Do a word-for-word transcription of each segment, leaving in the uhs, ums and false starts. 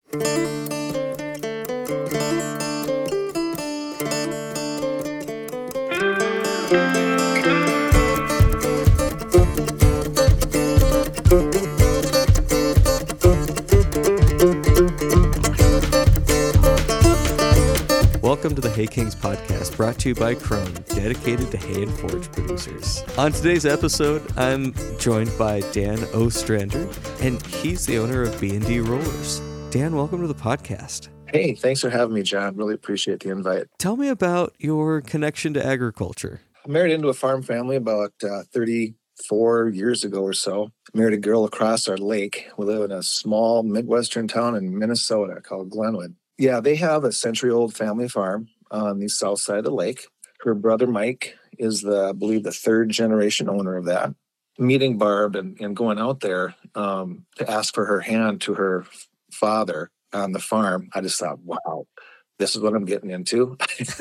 Welcome to the Hay Kings podcast, brought to you by Krone, dedicated to hay and forage producers. On today's episode, I'm joined by Dan Ostrander, and he's the owner of B and D Rollers. Dan, welcome to the podcast. Hey, thanks for having me, John. Really appreciate the invite. Tell me about your connection to agriculture. I married into a farm family about uh, thirty-four years ago or so. Married a girl across our lake. We live in a small Midwestern town in Minnesota called Glenwood. Yeah, they have a century-old family farm on the south side of the lake. Her brother, Mike, is, the, I believe, the third-generation owner of that. Meeting Barb and, and going out there um, to ask for her hand to her father on the farm, I just thought, wow, this is what I'm getting into.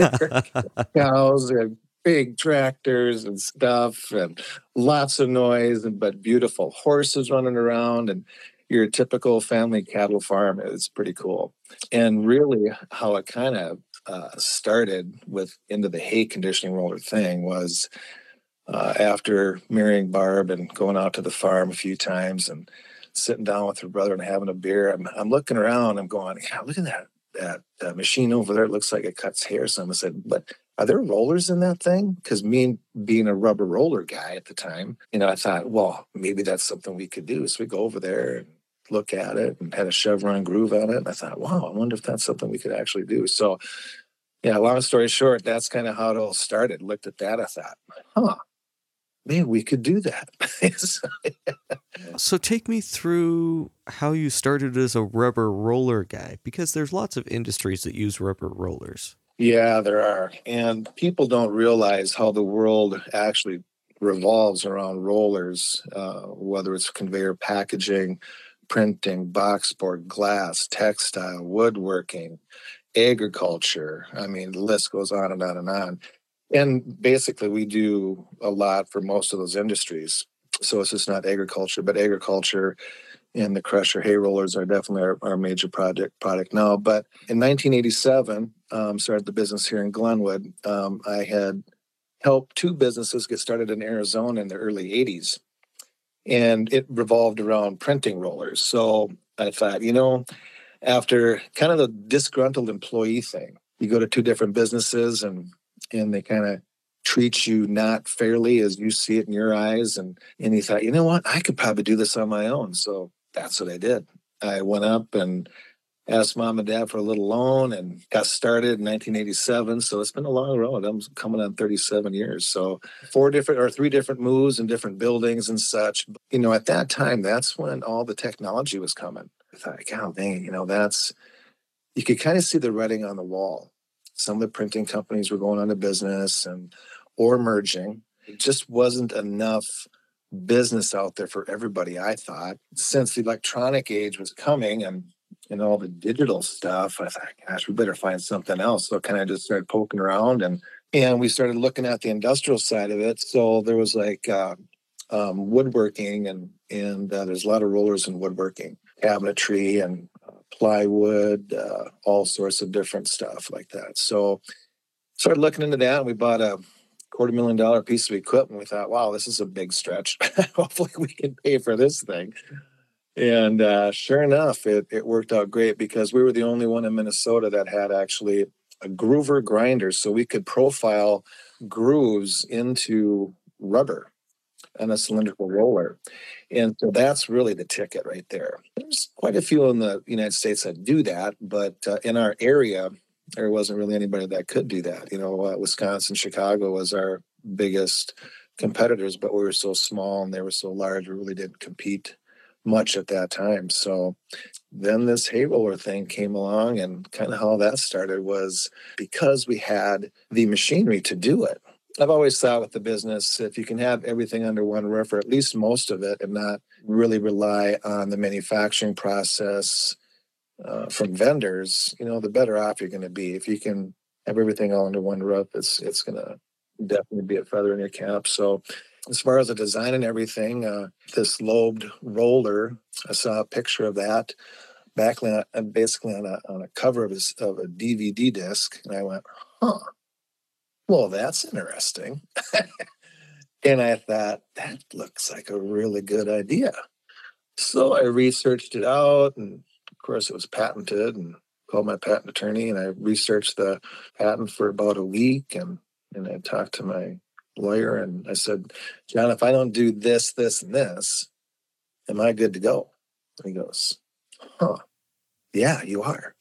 Cows and big tractors and stuff and lots of noise, but beautiful horses running around, and your typical family cattle farm is pretty cool. And really how it kind of uh, started with into the hay conditioning roller thing was uh, after marrying Barb and going out to the farm a few times and sitting down with her brother and having a beer. I'm, I'm looking around, I'm going, yeah, look at that, that uh, machine over there. It looks like it cuts hair. Someone said, but are there rollers in that thing? Because me being a rubber roller guy at the time, you know, I thought, well, maybe that's something we could do. So we go over there and look at it and had a chevron groove on it. And I thought, wow, I wonder if that's something we could actually do. So, yeah, long story short, that's kind of how it all started. Looked at that, I thought, huh, maybe we could do that. so, yeah. So take me through how you started as a rubber roller guy, because there's lots of industries that use rubber rollers. Yeah, there are. And people don't realize how the world actually revolves around rollers, uh, whether it's conveyor packaging, printing, boxboard, glass, textile, woodworking, agriculture. I mean, the list goes on and on and on. And basically, we do a lot for most of those industries. So it's just not agriculture, but agriculture and the crusher hay rollers are definitely our, our major project product now. But in nineteen eighty-seven, um, started the business here in Glenwood. Um, I had helped two businesses get started in Arizona in the early eighties. And it revolved around printing rollers. So I thought, you know, after kind of the disgruntled employee thing, you go to two different businesses and and they kind of treat you not fairly as you see it in your eyes. And, and you thought, you know what, I could probably do this on my own. So that's what I did. I went up and asked mom and dad for a little loan and got started in nineteen eighty-seven. So it's been a long road. I'm coming on thirty-seven years. So four different or three different moves and different buildings and such. You know, at that time, that's when all the technology was coming. I thought, God dang, you know, that's, you could kind of see the writing on the wall. Some of the printing companies were going out of business and or merging. It just wasn't enough business out there for everybody, I thought. Since the electronic age was coming and and all the digital stuff, I thought, gosh, we better find something else. So kind of just started poking around and and we started looking at the industrial side of it. So there was like uh, um, woodworking and and uh, there's a lot of rollers in woodworking, cabinetry and uh, plywood, uh, all sorts of different stuff like that. So started looking into that and we bought a quarter million dollar piece of equipment. We thought, wow, this is a big stretch. Hopefully we can pay for this thing. And uh, sure enough, it, it worked out great because we were the only one in Minnesota that had actually a groover grinder. So we could profile grooves into rubber and a cylindrical roller. And so that's really the ticket right there. There's quite a few in the United States that do that, but uh, in our area, there wasn't really anybody that could do that. You know, uh, Wisconsin, Chicago was our biggest competitors, but we were so small and they were so large, we really didn't compete much at that time. So then this hay roller thing came along, and kind of how that started was because we had the machinery to do it. I've always thought with the business, if you can have everything under one roof, or at least most of it, and not really rely on the manufacturing process uh, from vendors, you know, the better off you're going to be. If you can have everything all under one roof, it's it's going to definitely be a feather in your cap. So as far as the design and everything, uh, this lobed roller, I saw a picture of that back on, uh, basically on a, on a cover of, his, of a D V D disc. And I went, huh, well, that's interesting. And I thought, that looks like a really good idea. So I researched it out, and of course it was patented, and called my patent attorney, and I researched the patent for about a week, and, and I talked to my lawyer, and I said, John, if I don't do this, this, and this, am I good to go? And he goes, huh, yeah, you are.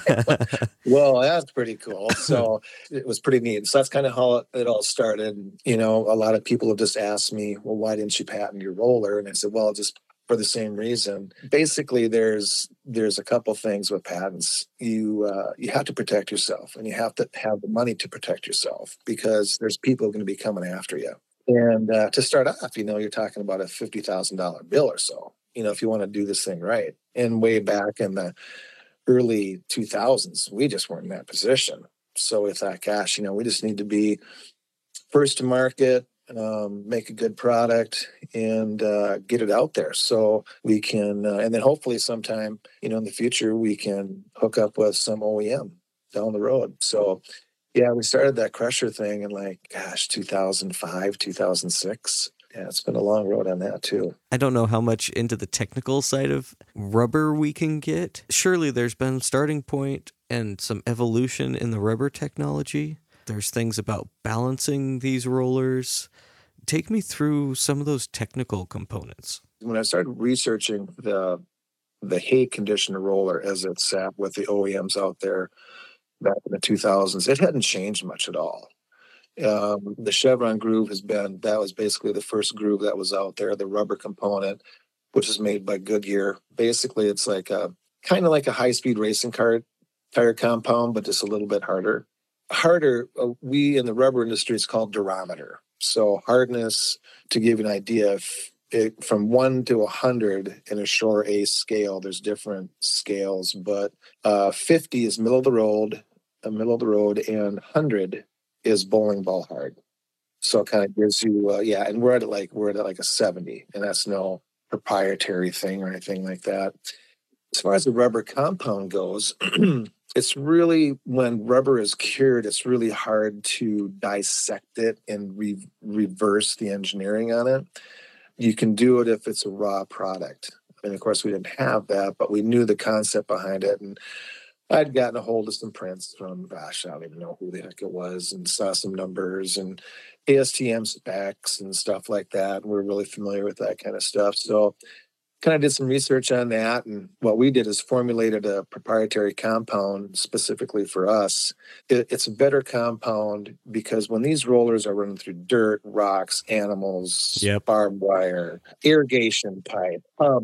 Well, that's pretty cool. So it was pretty neat. So that's kind of how it all started. You know, a lot of people have just asked me, well, why didn't you patent your roller? And I said, well, just for the same reason. Basically, there's there's a couple things with patents. You uh, you have to protect yourself, and you have to have the money to protect yourself, because there's people going to be coming after you. And uh, to start off, you know, you're talking about a fifty thousand dollars bill or so, you know, if you want to do this thing right. And way back in the early two thousands, we just weren't in that position. So we thought, gosh, you know, we just need to be first to market, um, make a good product, and uh, get it out there so we can, uh, and then hopefully sometime, you know, in the future, we can hook up with some O E M down the road. So yeah, we started that crusher thing in like, gosh, two thousand five, two thousand six. Yeah, it's been a long road on that too. I don't know how much into the technical side of rubber we can get. Surely there's been a starting point and some evolution in the rubber technology. There's things about balancing these rollers. Take me through some of those technical components. When I started researching the the hay conditioner roller as it sat with the O E Ms out there back in the two thousands, it hadn't changed much at all. Um, the Chevron groove has been, that was basically the first groove that was out there, the rubber component, which is made by Goodyear. Basically, it's like a kind of like a high-speed racing car tire compound, but just a little bit harder. Harder, uh, we in the rubber industry, it's called durometer. So hardness, to give you an idea, if it, from one to one hundred in a Shore Ace scale, there's different scales, but uh, fifty is middle of the road, a middle of the road, and one hundred is bowling ball hard. So it kind of gives you, uh, yeah, and we're at like, we're at like a seventy, and that's no proprietary thing or anything like that. As far as the rubber compound goes, it's really, when rubber is cured, it's really hard to dissect it and re- reverse the engineering on it. You can do it if it's a raw product. And of course, we didn't have that, but we knew the concept behind it. And I'd gotten a hold of some prints from, gosh, I don't even know who the heck it was, and saw some numbers and A S T M specs and stuff like that. We're really familiar with that kind of stuff. So kind of did some research on that. And what we did is formulated a proprietary compound specifically for us. It, it's a better compound because when these rollers are running through dirt, rocks, animals, Yep. barbed wire, irrigation pipe,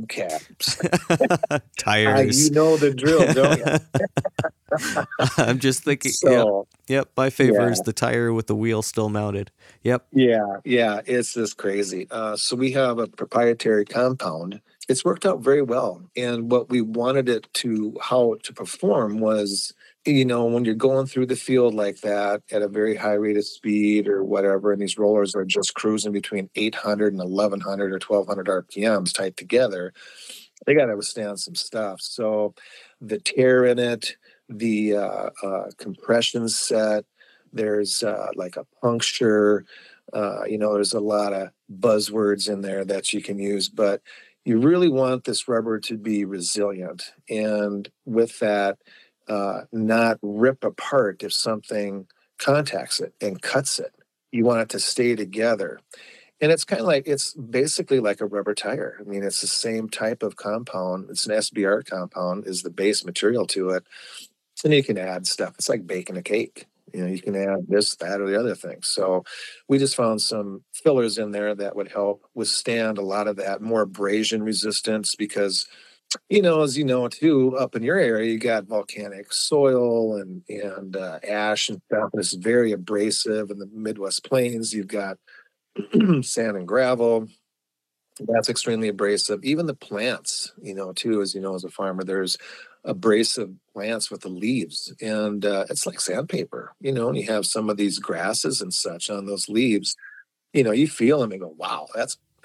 hubcaps, tires. uh, you know the drill, don't you? I'm just thinking, So, yep, yep, my favorite yeah. is the tire with the wheel still mounted. Yep. Yeah, yeah, it's just crazy. Uh, so we have a proprietary compound. It's worked out very well. And what we wanted it to, how it to perform was, you know, when you're going through the field like that at a very high rate of speed or whatever, and these rollers are just cruising between eight hundred and eleven hundred or twelve hundred R P Ms tied together, they got to withstand some stuff. So the tear in it, the uh, uh, compression set, there's uh, like a puncture, uh, you know, there's a lot of buzzwords in there that you can use, but you really want this rubber to be resilient. And with that, uh, not rip apart if something contacts it and cuts it. You want it to stay together. And it's kind of like, it's basically like a rubber tire. I mean, it's the same type of compound. It's an S B R compound is the base material to it. And you can add stuff. It's like baking a cake. You know, you can add this, that, or the other thing. So we just found some fillers in there that would help withstand a lot of that, more abrasion resistance, because, you know, as you know, too, up in your area, you got volcanic soil and, and uh, ash and stuff. And it's very abrasive. In the Midwest Plains, you've got sand and gravel. That's extremely abrasive. Even the plants, you know, too, as you know, as a farmer, there's abrasive plants with the leaves, and uh, it's like sandpaper, you know, and you have some of these grasses and such on those leaves, you know, you feel them and go, wow, that's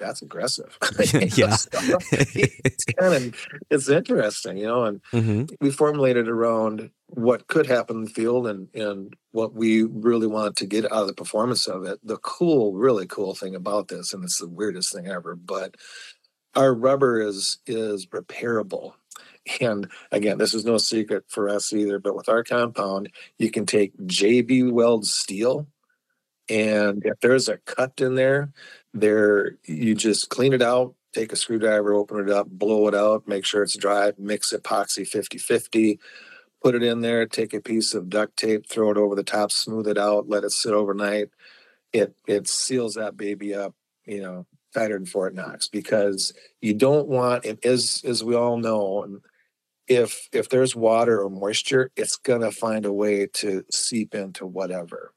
that's aggressive. Yeah. So it's kind of, it's interesting, you know, and hmm we formulated around what could happen in the field and, and what we really want to get out of the performance of it. The cool, really cool thing about this, and it's the weirdest thing ever, but our rubber is, is repairable. And again, this is no secret for us either, but with our compound, you can take J B Weld steel, and if there's a cut in there, there you just clean it out, take a screwdriver, open it up, blow it out, make sure it's dry, mix epoxy fifty-fifty, put it in there, take a piece of duct tape, throw it over the top, smooth it out, let it sit overnight. It it seals that baby up, you know, tighter than Fort Knox, because you don't want, and as as we all know, and if if there's water or moisture, it's gonna find a way to seep into whatever.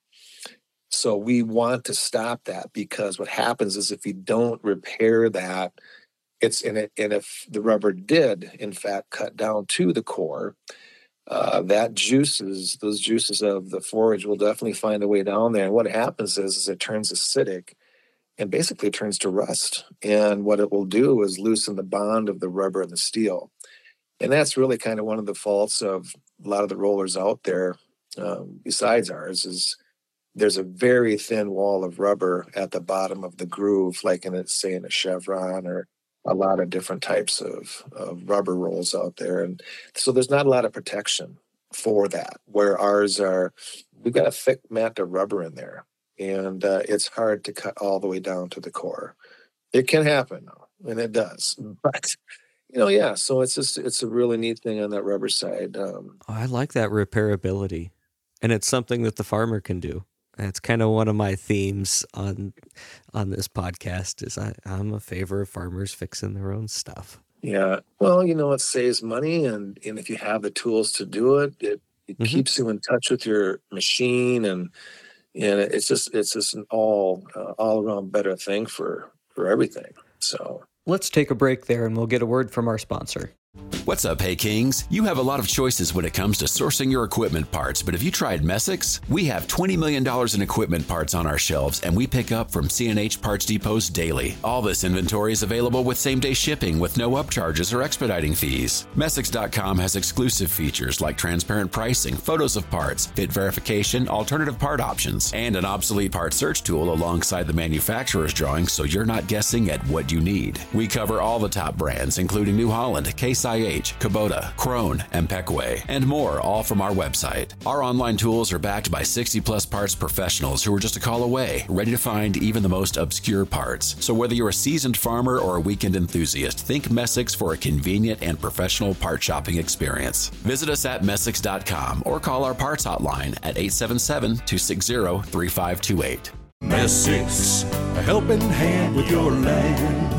So we want to stop that, because what happens is if you don't repair that, it's in it. And if the rubber did, in fact, cut down to the core, uh, that juices, those juices of the forage will definitely find a way down there. And what happens is, is it turns acidic and basically turns to rust. And what it will do is loosen the bond of the rubber and the steel. And that's really kind of one of the faults of a lot of the rollers out there, um, besides ours, is there's a very thin wall of rubber at the bottom of the groove, like in a, say in a Chevron or a lot of different types of, of rubber rolls out there. And so there's not a lot of protection for that, where ours are, we've got a thick mat of rubber in there, and uh, it's hard to cut all the way down to the core. It can happen, and it does, but you know, yeah, so it's just, it's a really neat thing on that rubber side. Um, Oh, I like that repairability, and it's something that the farmer can do. It's kind of one of my themes on on this podcast. Is I, I'm a favor of farmers fixing their own stuff. yeah, well, you know, it saves money, and, and if you have the tools to do it, it, it Mhm. keeps you in touch with your machine, and and it's just it's just an all uh, all around better thing for for everything. So Let's take a break there and we'll get a word from our sponsor. What's up, Hey Kings? You have a lot of choices when it comes to sourcing your equipment parts, but have you tried Messick's? We have twenty million dollars in equipment parts on our shelves, and we pick up from C and H Parts Depots daily. All this inventory is available with same-day shipping with no upcharges or expediting fees. Messick's dot com has exclusive features like transparent pricing, photos of parts, fit verification, alternative part options, and an obsolete part search tool alongside the manufacturer's drawings, so you're not guessing at what you need. We cover all the top brands, including New Holland, Case I H, Kubota, Krone, and Peckway, and more, all from our website. Our online tools are backed by sixty plus parts professionals who are just a call away, ready to find even the most obscure parts. So whether you're a seasoned farmer or a weekend enthusiast, think Messick's for a convenient and professional part shopping experience. Visit us at Messick's dot com or call our parts hotline at eight seven seven, two six zero, three five two eight. Messick's, a helping hand with your land.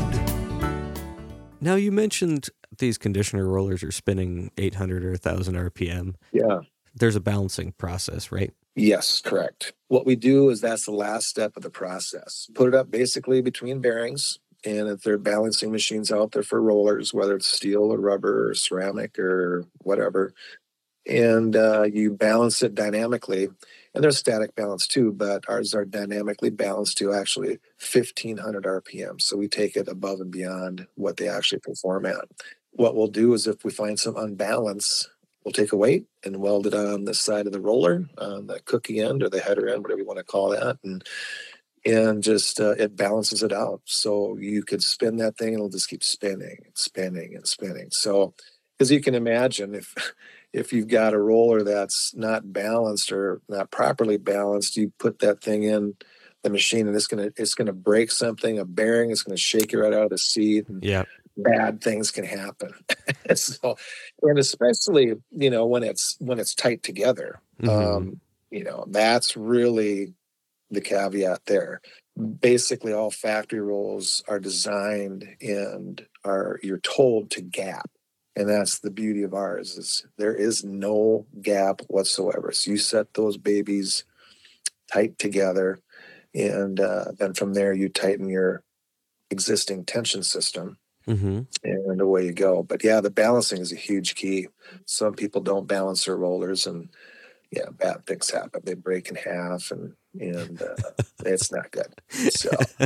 Now, you mentioned these conditioner rollers are spinning eight hundred or one thousand R P M. yeah. There's a balancing process, right? Yes, correct. What we do is that's the last step of the process. Put it up basically between bearings, and if there are balancing machines out there for rollers, whether it's steel or rubber or ceramic or whatever, and uh, you balance it dynamically. And there's static balance too, but ours are dynamically balanced to actually fifteen hundred R P M. So we take it above and beyond what they actually perform at. What we'll do is if we find some unbalance, we'll take a weight and weld it on the side of the roller, on the cookie end or the header end, whatever you want to call that. And and just uh, it balances it out. So you could spin that thing and it'll just keep spinning and spinning and spinning. So as you can imagine, if if you've got a roller that's not balanced or not properly balanced, you put that thing in the machine and it's gonna it's gonna break something, a bearing, it's gonna shake you right out of the seat, and Yeah. bad things can happen. So, and especially, you know, when it's when it's tight together, Mhm. um, you know, that's really the caveat there. Basically, all factory rolls are designed and are you're told to gap. And that's the beauty of ours, is there is no gap whatsoever. So you set those babies tight together, and uh, then from there you tighten your existing tension system, Mm-hmm. and away you go. But yeah, the balancing is a huge key. Some people don't balance their rollers, and yeah, bad things happen. They break in half, and and uh, it's not good. So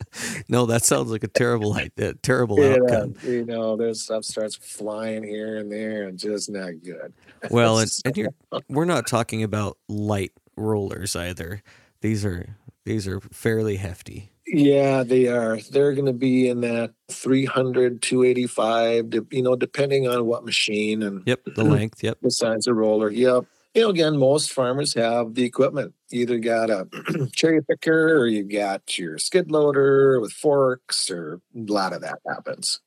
No, that sounds like a terrible, a terrible Yeah, outcome. you know, there's stuff starts flying here and there and just not good. Well, and, and you're we're not talking about light rollers either. These are these are fairly hefty. Yeah, they are. They're going to be in that three hundred, two eighty-five, de- you know, depending on what machine and Yep, the length. Yep. the size of roller. Yep. You know, again, most farmers have the equipment. You either got a cherry picker or you got your skid loader with forks, or a lot of that happens.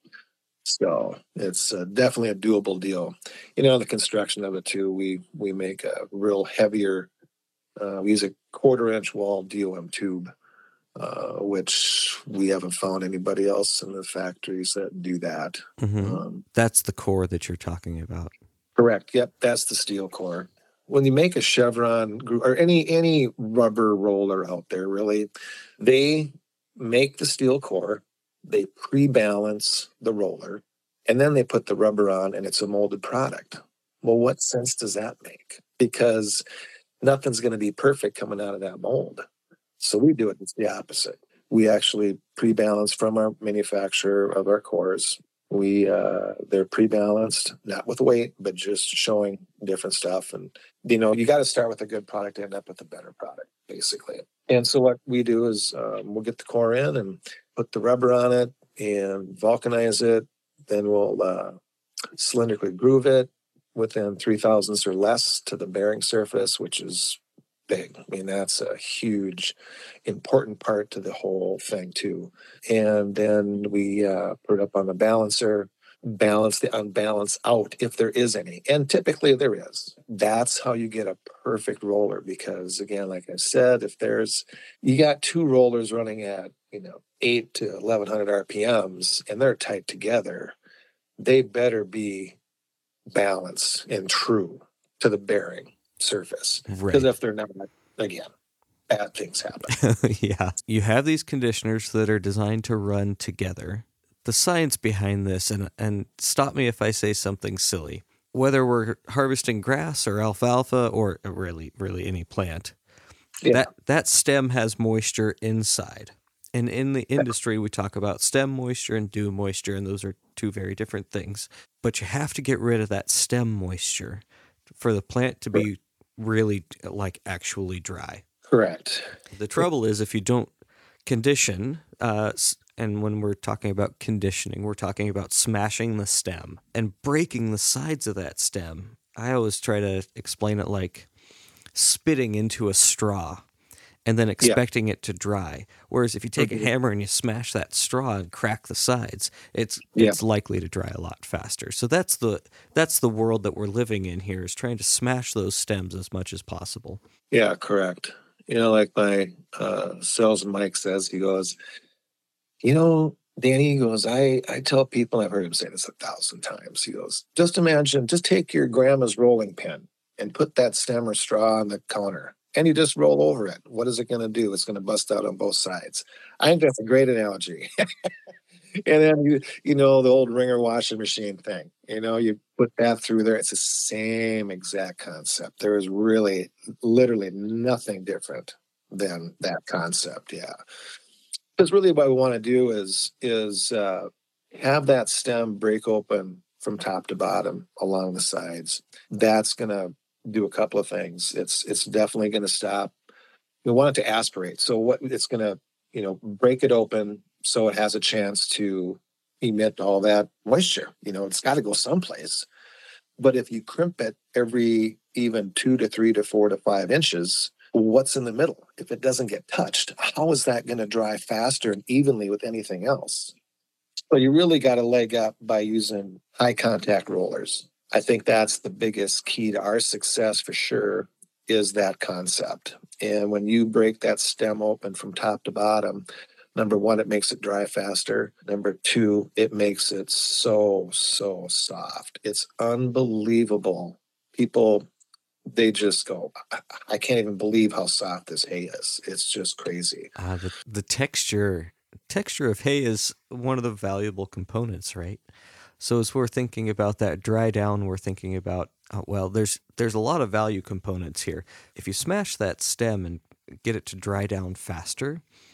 So it's uh, definitely a doable deal. You know, the construction of it too, we we make a real heavier, uh, we use a quarter inch wall D O M tube, uh, which we haven't found anybody else in the factories that do that. Mm-hmm. Um, That's the core that you're talking about. correct. Yep, that's the steel core. When you make a chevron or any any rubber roller out there, really, they make the steel core, they pre-balance the roller, and then they put the rubber on, and it's a molded product. Well, what sense does that make? Because nothing's going to be perfect coming out of that mold. So we do it it's the opposite. We actually pre-balance from our manufacturer of our cores. We uh, they're pre-balanced, not with weight, but just showing different stuff. And you know, you got to start with a good product to end up with a better product, basically. And so what we do is um, we'll get the core in and put the rubber on it and vulcanize it. Then we'll uh, cylindrically groove it within three thousandths or less to the bearing surface, which is big. I mean, that's a huge, important part to the whole thing too. And then we uh, put it up on the balancer, balance the unbalance out if there is any. And typically there is. That's how you get a perfect roller because, again, like I said, if there's, you got two rollers running at, you know, eight to eleven hundred R P Ms and they're tight together, they better be balanced and true to the bearing surface. Because Right. if they're not, again, bad things happen. Yeah. You have these conditioners that are designed to run together. The science behind this, and and stop me if I say something silly, whether we're harvesting grass or alfalfa or really, really any plant, Yeah. that, that stem has moisture inside. And in the industry, we talk about stem moisture and dew moisture, and those are two very different things. But you have to get rid of that stem moisture for the plant to be really, like, actually dry. Correct. The trouble is if you don't condition, uh, and when we're talking about conditioning, we're talking about smashing the stem and breaking the sides of that stem. I always try to explain it like spitting into a straw and then expecting yeah. it to dry. Whereas if you take mm-hmm. a hammer and you smash that straw and crack the sides, it's yeah. it's likely to dry a lot faster. So that's the that's the world that we're living in here, is trying to smash those stems as much as possible. Yeah, correct. You know, like my uh, salesman Mike says, he goes, you know, Danny, he goes, I, I tell people, I've heard him say this a thousand times. He goes, just imagine, just take your grandma's rolling pin and put that stem or straw on the counter and you just roll over it. What is it going to do? It's going to bust out on both sides. I think that's a great analogy. And then, you you know, the old wringer washing machine thing, you know, you put that through there. It's the same exact concept. There is really, literally nothing different than that concept. Yeah. Because really what we want to do is, is uh, have that stem break open from top to bottom along the sides. That's going to do a couple of things. It's, it's definitely going to stop. We want it to aspirate. So what it's going to, you know, break it open so it has a chance to emit all that moisture. You know, it's got to go someplace. But if you crimp it every even two to three to four to five inches, what's in the middle? If it doesn't get touched, how is that going to dry faster and evenly with anything else? So you really got a leg up by using high contact rollers. I think that's the biggest key to our success for sure, is that concept. And when you break that stem open from top to bottom, number one, it makes it dry faster. Number two, it makes it so, so soft. It's unbelievable. People, they just go, I can't even believe how soft this hay is. It's just crazy. Uh, the, the texture, texture of hay is one of the valuable components, right? So as we're thinking about that dry down, we're thinking about, uh, well, there's there's a lot of value components here. If you smash that stem and get it to dry down faster,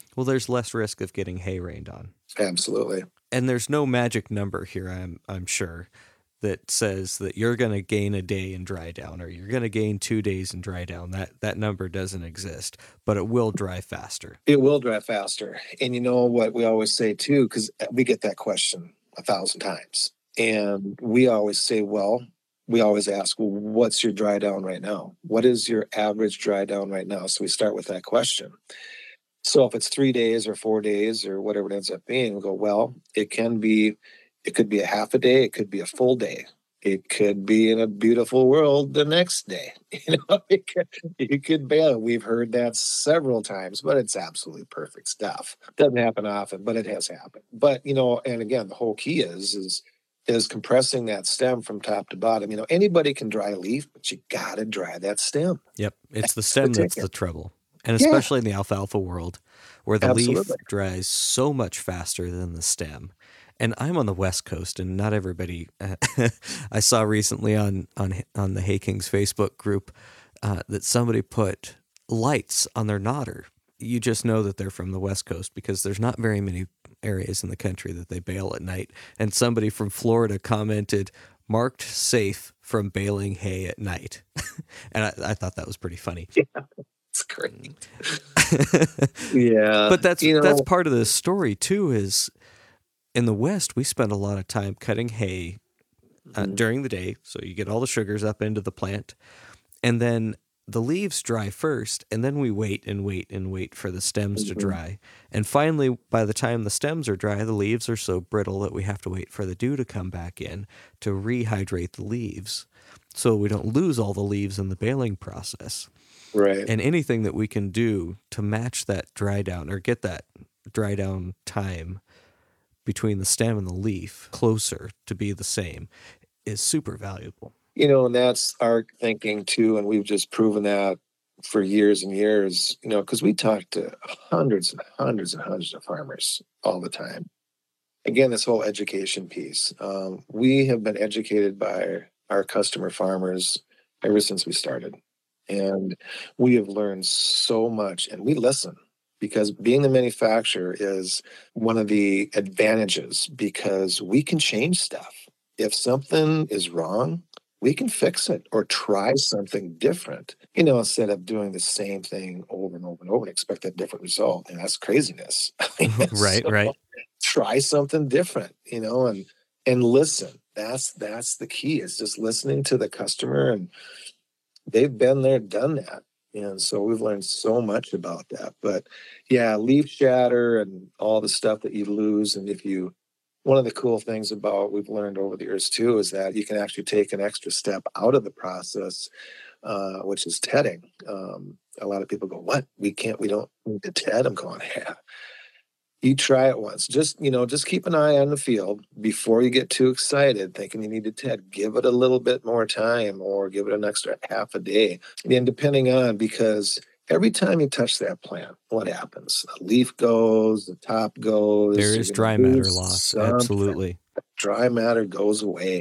Well, there's less risk of getting hay rained on. Absolutely. And there's no magic number here, I'm I'm sure, that says that you're going to gain a day in dry down or you're going to gain two days in dry down. That that number doesn't exist, but it will dry faster. It will dry faster. And you know what we always say too, because we get that question a thousand times. And we always say, well, we always ask, well, what's your dry down right now? What is your average dry down right now? So we start with that question. So if it's three days or four days or whatever it ends up being, we go, well, it can be, it could be a half a day. It could be a full day. It could be in a beautiful world the next day. You know, it could, it could be. We've heard that several times, but it's absolutely perfect stuff. Doesn't happen often, but it has happened. But, you know, and again, the whole key is, is, is compressing that stem from top to bottom. You know, anybody can dry a leaf, but you got to dry that stem. Yep. It's the stem that's the trouble. And especially yeah. in the alfalfa world, where the Absolutely. leaf dries so much faster than the stem. And I'm on the West Coast, and not everybody. Uh, I saw recently on on on the Hay Kings Facebook group uh, that somebody put lights on their nodder. You just know that they're from the West Coast because there's not very many areas in the country that they bale at night. And somebody from Florida commented, "Marked safe from baling hay at night," and I, I thought that was pretty funny. Yeah. It's great. Yeah. But that's you know, that's part of the story too, is in the West, we spend a lot of time cutting hay uh, mm-hmm. during the day. So you get all the sugars up into the plant, and then the leaves dry first, and then we wait and wait and wait for the stems mm-hmm. to dry. And finally, by the time the stems are dry, the leaves are so brittle that we have to wait for the dew to come back in to rehydrate the leaves so we don't lose all the leaves in the baling process. Right. And anything that we can do to match that dry down or get that dry down time between the stem and the leaf closer to be the same is super valuable. You know, and that's our thinking too. And we've just proven that for years and years, you know, because we talk to hundreds and hundreds and hundreds of farmers all the time. Again, this whole education piece. Um, we have been educated by our customer farmers ever since we started. And we have learned so much, and we listen, because being the manufacturer is one of the advantages, because we can change stuff. If something is wrong, we can fix it or try something different, you know, instead of doing the same thing over and over and over and expect a different result. And that's craziness. Right, so right. Try something different, you know, and and listen. That's that's the key, is just listening to the customer. And they've been there, done that. And so we've learned so much about that. But yeah, leaf shatter and all the stuff that you lose. And if you, one of the cool things about we've learned over the years too, is that you can actually take an extra step out of the process, uh, which is tedding. Um, a lot of people go, what? We can't, we don't need to ted? I'm going, yeah. You try it once. Just, you know, just keep an eye on the field before you get too excited thinking you need to ted. Give it a little bit more time, or give it an extra half a day. And depending on, because every time you touch that plant, what happens? A leaf goes, the top goes. There is dry matter loss. Something. Absolutely. Dry matter goes away.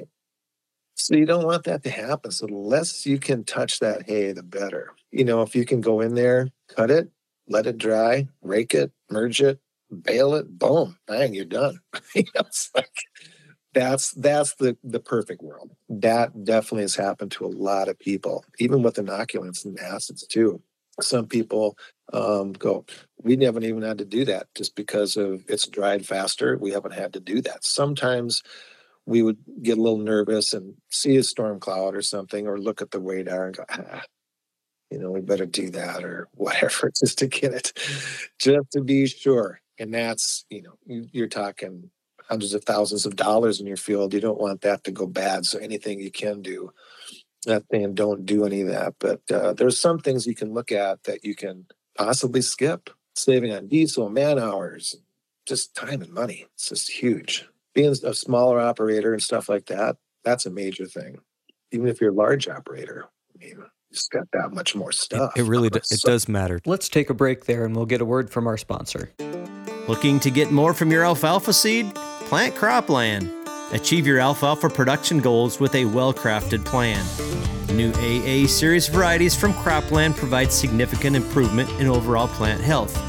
So you don't want that to happen. So the less you can touch that hay, the better. You know, if you can go in there, cut it, let it dry, rake it, merge it, bale it, boom, bang, you're done. You know, it's like, that's that's the, the perfect world. That definitely has happened to a lot of people, even with inoculants and acids too. Some people um, go, we haven't even had to do that just because of it's dried faster. We haven't had to do that. Sometimes we would get a little nervous and see a storm cloud or something, or look at the radar and go, ah, you know, we better do that or whatever, just to get it, just to be sure. And that's, you know, you're talking hundreds of thousands of dollars in your field. You don't want that to go bad. So anything you can do, not saying don't do any of that, but uh, there's some things you can look at that you can possibly skip. Saving on diesel, man hours, just time and money. It's just huge. Being a smaller operator and stuff like that, that's a major thing. Even if you're a large operator, I mean, it's got that much more stuff. It, it really do, it does matter. Let's take a break there, and we'll get a word from our sponsor. Looking to get more from your alfalfa seed? Plant Cropland. Achieve your alfalfa production goals with a well-crafted plan. New A A series varieties from Cropland provide significant improvement in overall plant health,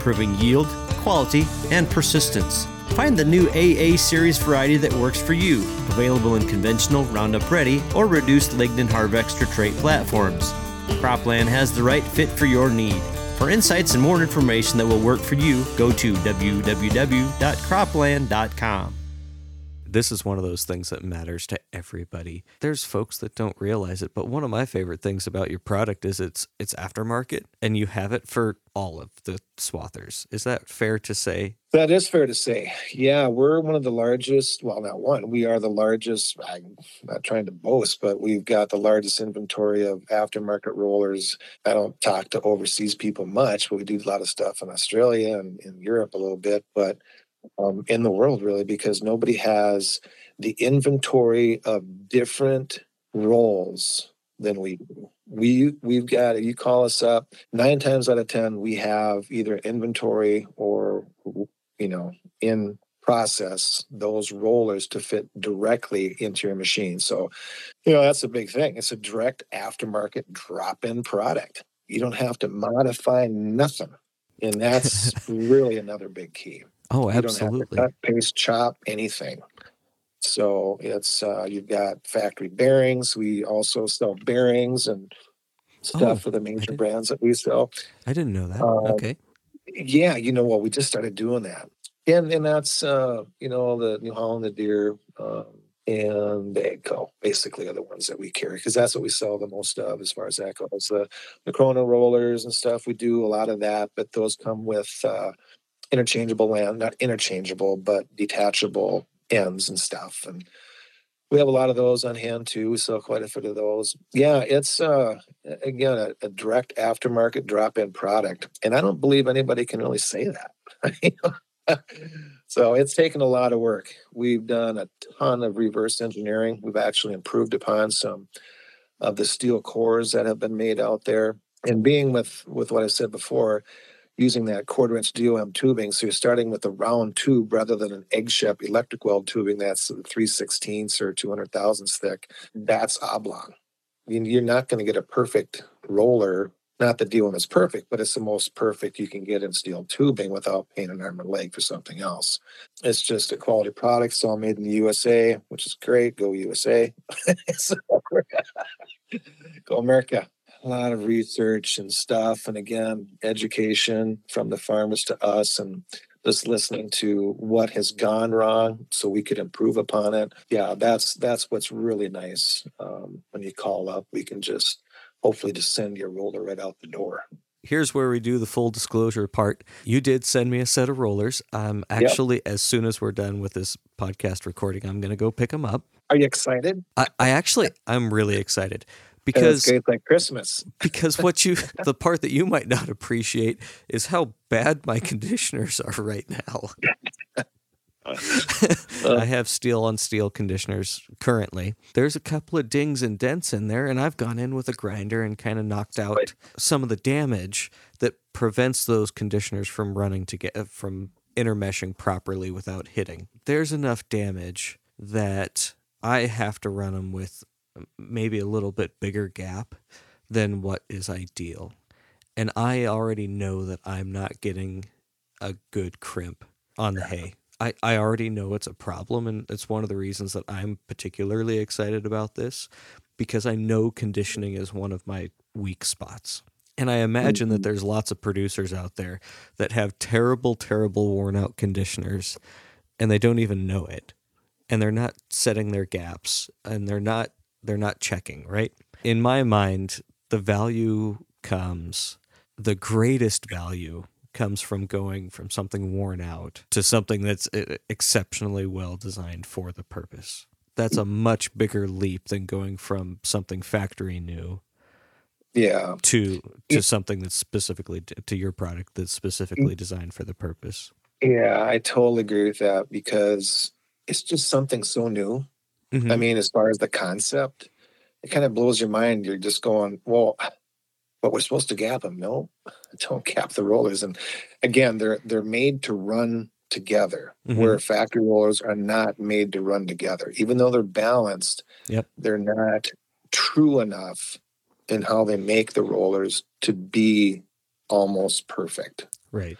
improving yield, quality, and persistence. Find the new A A Series variety that works for you, available in conventional Roundup Ready or reduced lignin Harvextra trait platforms. Cropland has the right fit for your need. For insights and more information that will work for you, go to w w w dot cropland dot com. This is one of those things that matters to everybody. There's folks that don't realize it, but one of my favorite things about your product is it's it's aftermarket, and you have it for all of the swathers. Is that fair to say? That is fair to say. Yeah, we're one of the largest, well, not one, we are the largest, I'm not trying to boast, but we've got the largest inventory of aftermarket rollers. I don't talk to overseas people much, but we do a lot of stuff in Australia and in Europe a little bit, but um, in the world really, because nobody has the inventory of different rolls than we do. We, we've got, you call us up, nine times out of ten, we have either inventory or, you know, in process, those rollers to fit directly into your machine. So, you know, that's a big thing. It's a direct aftermarket drop-in product. You don't have to modify nothing. And that's really another big key. Oh, absolutely. You don't have to cut, paste, chop, anything. So it's, uh, you've got factory bearings. We also sell bearings and stuff Oh, for the I major didn't, brands that we sell. I didn't know that. Um, Okay. Yeah, you know what? We just started doing that. And and that's, uh, you know, the New Holland, the Deere, um, and the AGCO basically are the ones that we carry because that's what we sell the most of as far as that goes. The, the Corona rollers and stuff, we do a lot of that, but those come with uh, interchangeable land, not interchangeable, but detachable ends and stuff. And we have a lot of those on hand too. We sell quite a few of those. Yeah, it's uh, again a, a direct aftermarket drop-in product, and I don't believe anybody can really say that. So it's taken a lot of work. We've done a ton of reverse engineering. We've actually improved upon some of the steel cores that have been made out there, and being with with what I said before, using that quarter inch D O M tubing. So you're starting with a round tube rather than an egg shep electric weld tubing that's three sixteenths or two hundred thousandths thick. That's oblong. You're not going to get a perfect roller. Not that D O M is perfect, but it's the most perfect you can get in steel tubing without paying an arm and leg for something else. It's just a quality product. It's all made in the U S A, which is great. Go U S A. So, go America. A lot of research and stuff. And again, education from the farmers to us and just listening to what has gone wrong so we could improve upon it. Yeah, that's that's what's really nice. Um, when you call up, we can just hopefully just send your roller right out the door. Here's where we do the full disclosure part. You did send me a set of rollers. Um, actually, yep. As soon as we're done with this podcast recording, I'm going to go pick them up. Are you excited? I, I actually, I'm really excited. Because it's like Christmas. Because what you, the part that you might not appreciate is how bad my conditioners are right now. I have steel on steel conditioners currently. There's a couple of dings and dents in there, and I've gone in with a grinder and kind of knocked out right. some of the damage that prevents those conditioners from running to get from intermeshing properly without hitting. There's enough damage that I have to run them with maybe a little bit bigger gap than what is ideal. And I already know that I'm not getting a good crimp on the hay. I, I already know it's a problem, and it's one of the reasons that I'm particularly excited about this, because I know conditioning is one of my weak spots. And I imagine mm-hmm. that there's lots of producers out there that have terrible, terrible worn-out conditioners, and they don't even know it. And they're not setting their gaps, and they're not They're not checking, right? In my mind, the value comes, the greatest value comes from going from something worn out to something that's exceptionally well designed for the purpose. That's a much bigger leap than going from something factory new yeah. to to something that's specifically, to your product that's specifically designed for the purpose. Yeah, I totally agree with that because it's just something so new. Mm-hmm. I mean, as far as the concept, it kind of blows your mind. You're just going, well, but we're supposed to gap them. No, don't gap the rollers. And again, they're they're made to run together, mm-hmm. where factory rollers are not made to run together. Even though they're balanced, yep. they're not true enough in how they make the rollers to be almost perfect. Right.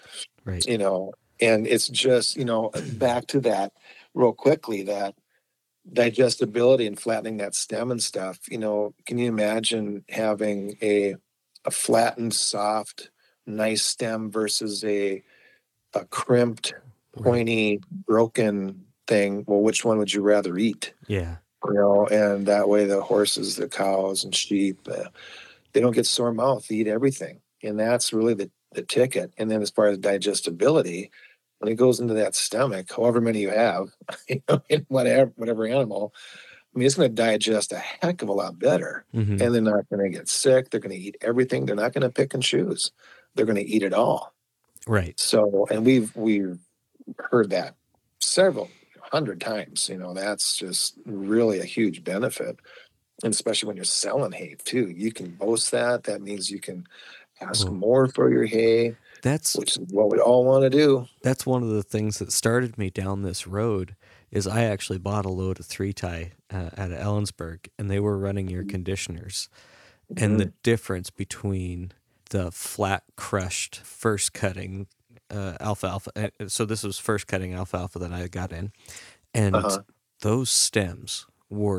Right. You know, and it's just, you know, back to that real quickly, that digestibility and flattening that stem and stuff. You know, can you imagine having a a flattened, soft, nice stem versus a a crimped, pointy, broken thing? Well, which one would you rather eat? Yeah. You know, and that way the horses, the cows and sheep, uh, they don't get sore mouth, they eat everything. And that's really the, the ticket. And then as far as digestibility, when it goes into that stomach, however many you have, you know, in whatever, whatever animal, I mean, it's going to digest a heck of a lot better. Mm-hmm. And they're not going to get sick. They're going to eat everything. They're not going to pick and choose. They're going to eat it all. Right. So, and we've, we've heard that several hundred times. You know, that's just really a huge benefit. And especially when you're selling hay too, you can boast that. That means you can ask Well, more for your hay. That's which is what we all want to do. That's one of the things that started me down this road. Is I actually bought a load of three tie uh, out of Ellensburg, and they were running your conditioners, mm-hmm. and the difference between the flat crushed first cutting uh, alfalfa. So this was first cutting alfalfa that I got in, and uh-huh. those stems were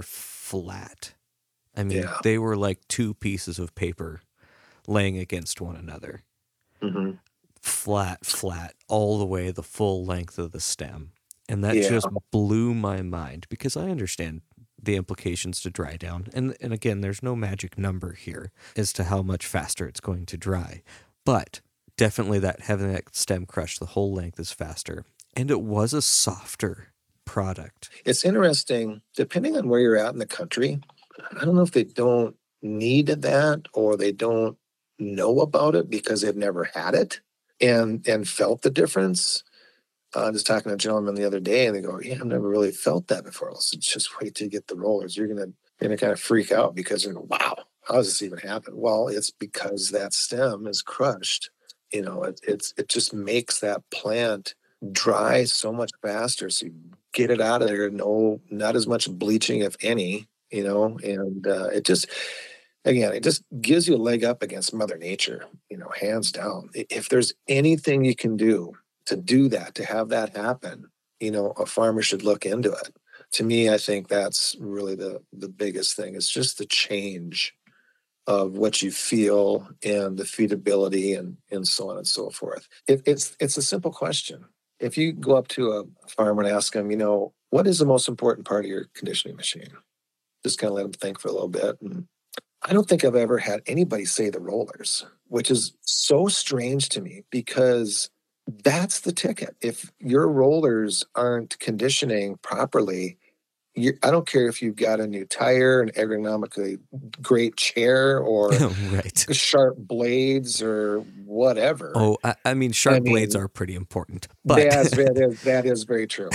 flat. I mean, yeah. they were like two pieces of paper laying against one another. Mm-hmm. Flat, flat, all the way the full length of the stem. And that yeah. just blew my mind, because I understand the implications to dry down. And and again, there's no magic number here as to how much faster it's going to dry. But definitely that having that stem crushed the whole length is faster. And it was a softer product. It's interesting, depending on where you're at in the country, I don't know if they don't need that or they don't know about it because they've never had it and and felt the difference. I uh, was talking to a gentleman the other day, and they go, "Yeah, I've never really felt that before." I said, "Just wait till you get the rollers. You're gonna gonna kind of freak out because you're going, wow, how does this even happen?" Well, it's because that stem is crushed. You know, it it's it just makes that plant dry so much faster. So you get it out of there. No, not as much bleaching, if any. You know, and uh, it just. Again, it just gives you a leg up against Mother Nature, you know, hands down. If there's anything you can do to do that, to have that happen, you know, a farmer should look into it. To me, I think that's really the, the biggest thing. It's just the change of what you feel and the feedability and, and so on and so forth. It, it's, it's a simple question. If you go up to a farmer and ask them, you know, what is the most important part of your conditioning machine? Just kind of let them think for a little bit. And I don't think I've ever had anybody say the rollers, which is so strange to me because that's the ticket. If your rollers aren't conditioning properly, you, I don't care if you've got a new tire, an ergonomically great chair, or right. sharp blades or whatever. Oh, I, I mean, sharp I mean, blades are pretty important. But that's, that, is, that is very true.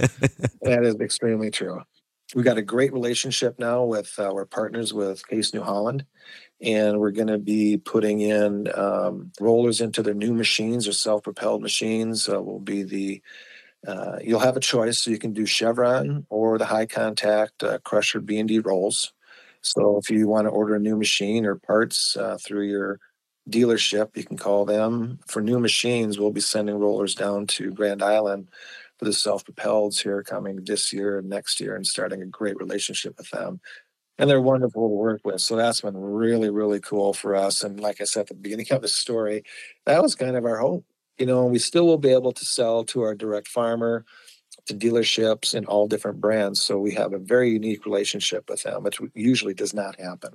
That is extremely true. We've got a great relationship now with uh, we're partners with Case New Holland, and we're going to be putting in um, rollers into their new machines or self-propelled machines. Uh, will be the uh, you'll have a choice, so you can do Chevron or the high contact uh, Crusher B and D rolls. So if you want to order a new machine or parts uh, through your dealership, you can call them. For new machines, we'll be sending rollers down to Grand Island for the self-propelleds here coming this year and next year, and starting a great relationship with them. And they're wonderful to work with. So that's been really, really cool for us. And like I said at the beginning of the story, that was kind of our hope. You know, we still will be able to sell to our direct farmer, to dealerships and all different brands. So we have a very unique relationship with them, which usually does not happen.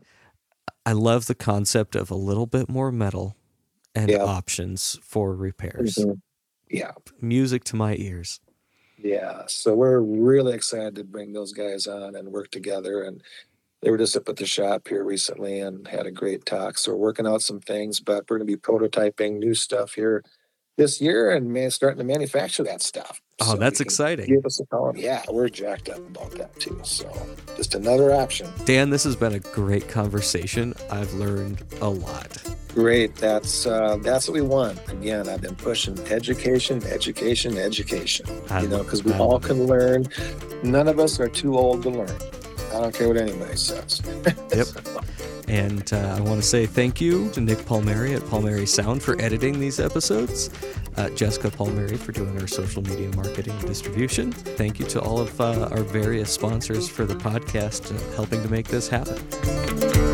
I love the concept of a little bit more metal and yeah. options for repairs. Mm-hmm. Yeah. Music to my ears. Yeah. So we're really excited to bring those guys on and work together. And they were just up at the shop here recently and had a great talk. So we're working out some things, but we're going to be prototyping new stuff here this year and man, starting to manufacture that stuff. Oh, so that's exciting. Give us a call. Yeah, we're jacked up about that too. So just another option. Dan, this has been a great conversation. I've learned a lot. Great. That's uh, that's what we want. Again, I've been pushing education, education, education. I you know, because we all can learn. None of us are too old to learn. I don't care what anybody says. Yep. So. And uh, I want to say thank you to Nick Palmieri at Palmieri Sound for editing these episodes, uh, Jessica Palmieri for doing our social media marketing and distribution. Thank you to all of uh, our various sponsors for the podcast uh, helping to make this happen.